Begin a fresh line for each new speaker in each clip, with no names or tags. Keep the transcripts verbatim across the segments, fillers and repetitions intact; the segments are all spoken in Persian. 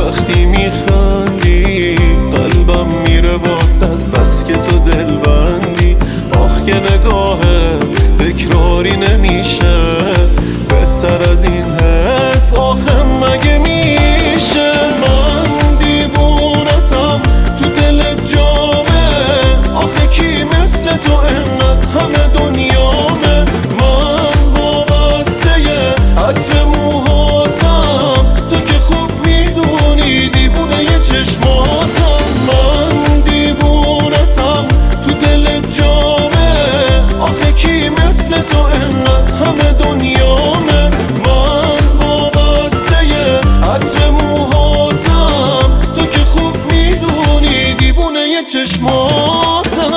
وقتی میخندی قلبم میره واسد، بس که تو دل بندی. آخ که نگاهت تکراری نمیشه، بهتر از این حس آخه مگه میشه؟ من دیوونتم تو دل جامه، آخه کی مثل تو انقدر همه دنیامه. من وابسته عطر موهاتم، تو که خوب میدونی دیوونه ی چشماتم. من دیوونتم تو دل جامه، آخه کی مثل تو انقدر همه دنیامه. من وابسته عطر موهاتم، تو که خوب میدونی دیوونه ی چشماتم.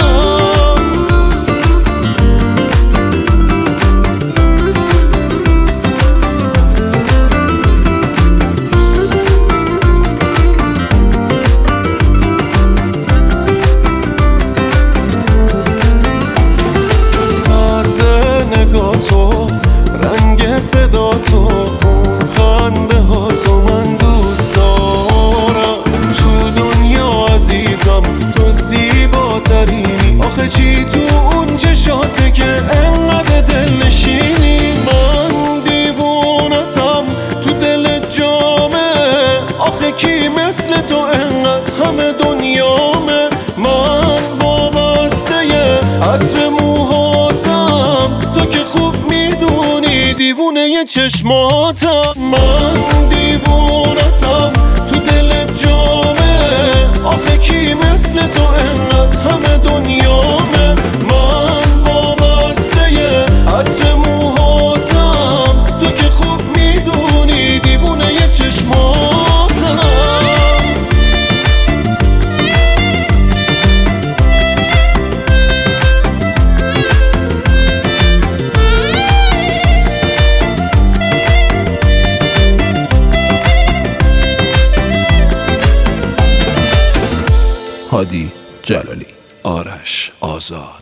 صدا تو، اون خنده ها تو من دوست دارم. تو دنیا عزیزم تو زیباترینی، آخه چی تو اون چشاته که انقدر دل نشینی. من دیوونتم تو دل جامه، آخه کی مثل تو انقدر همه دنیامه. من وابسته عطر موهاتم، تو که خوب میدونی دیوونه ی چشماتم. من دیوونتم تو دل جامه، آخه کی مثل تو انقدر همه دنیامه. من وابسته عطر موهاتم، تو که خوب میدونی دیوونه ی چشماتم.
هادی جلالی.
آرش آزاد.